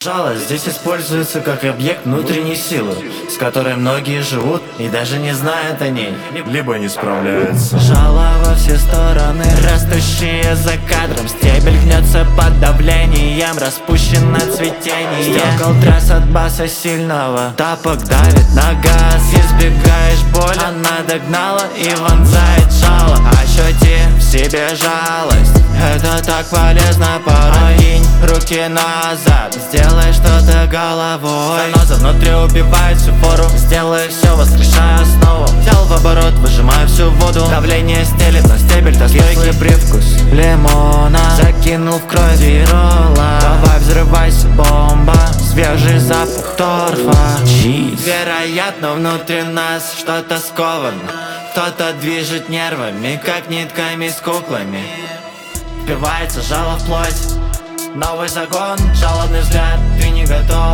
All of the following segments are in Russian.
Жалость здесь используется как объект внутренней силы, с которой многие живут и даже не знают о ней, либо не справляются. Жало во все стороны, растущие за кадром. Стебель гнется под давлением, распущено цветение. Стекол трасс от баса сильного, тапок давит на газ. Избегаешь боль, она догнала и вонзает жало. Ощути в себе жалость, это так полезно порой. Кинь руки назад, сделай что-то головой. Заноза внутри убивает всю фору, сделай все, воскрешая основу. Взял в оборот, выжимаю всю воду. Давление стелит на стебель, то стойкий привкус лимона. Закинул в кровь вирола, давай взрывайся, бомба. Свежий запах торфа, чиз. Вероятно, внутри нас что-то сковано. Кто-то движет нервами, как нитками с куклами. Впивается жало в плоть, новый загон, жалобный взгляд, ты не готов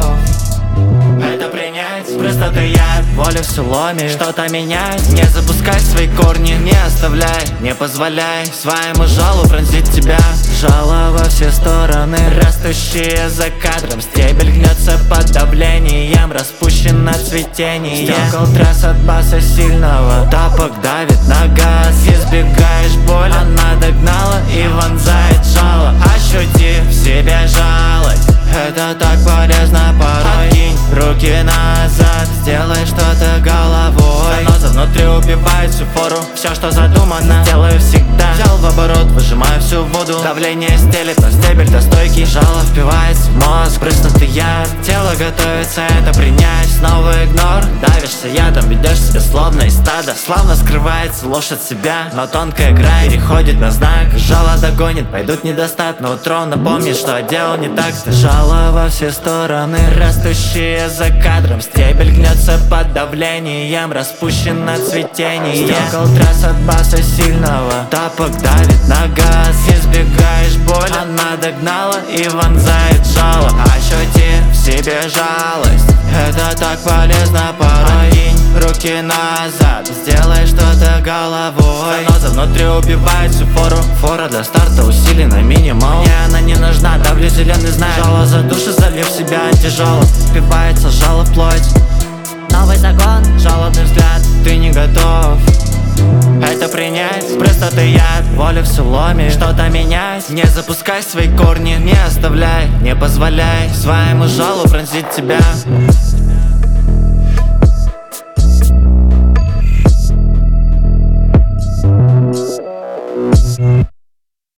это принять. Просто ты яд, воля все ломит, что-то менять. Не запускай свои корни, не оставляй, не позволяй своему жалу пронзить тебя. Жало во все стороны, растущие за кадром. Стебель гнется под давлением, распущено цветение. Стекол трасс от баса сильного, тапок давит на газ. Избегаешь боль, она догнала и вонзает жало. Ощути в себе жалость, это так полезно порой. Кинь руки назад, сделай что-то головой. Заноза внутри убивает всю фору, все, что задумано, делаю всегда. Взял в оборот, выжимаю всю воду. Давление стелит на стебель, то стойкий. Жало впивается в мозг, брызнутый яд. Тело готовится это принять. Снова игнор, давишься ядом, ведешь себя словно из стада. Славно скрывается ложь от себя, но тонкая грань переходит на знак. Жало догонит, пойдут недостат, но утро напомнит, что делал не так. Ты жало во все стороны, растущие за кадром. Стебель гнется под давлением, распущено цветение. Стекол трасс от баса сильного, тапок давит на газ. Избегаешь боль, она догнала и вонзает жало. Ощути в себе жалость, это так полезно порой. Кинь руки назад, сделай что-то головой. Заноза внутри убивает всю фору. Фора до старта усилена минимал. Мне она не нужна, давлю зеленый знак. Жало за душу, залив себя антижало. Впивается жало в плоть, новый загон, жалобный взгляд, ты не готов это принять. Просто ты яд, воля все ломит, что-то менять. Не запускай свои корни, не оставляй, не позволяй своему жалу пронзить тебя.